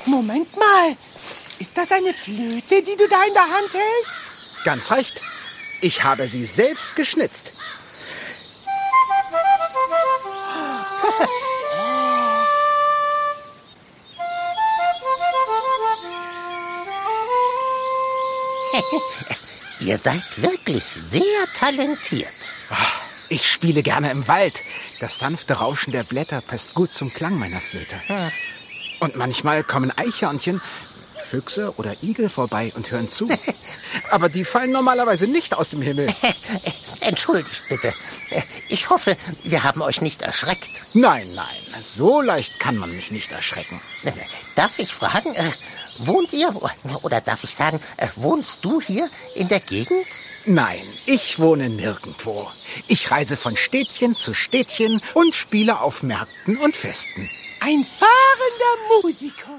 Moment mal. Ist das eine Flöte, die du da in der Hand hältst? Ganz recht. Ich habe sie selbst geschnitzt. Ihr seid wirklich sehr talentiert. Ich spiele gerne im Wald. Das sanfte Rauschen der Blätter passt gut zum Klang meiner Flöte. Und manchmal kommen Eichhörnchen, Füchse oder Igel vorbei und hören zu. Aber die fallen normalerweise nicht aus dem Himmel. Entschuldigt bitte. Ich hoffe, wir haben euch nicht erschreckt. Nein, so leicht kann man mich nicht erschrecken. Darf ich fragen, wohnt ihr, oder darf ich sagen, wohnst du hier in der Gegend? Nein, ich wohne nirgendwo. Ich reise von Städtchen zu Städtchen und spiele auf Märkten und Festen. Ein fahrender Musiker.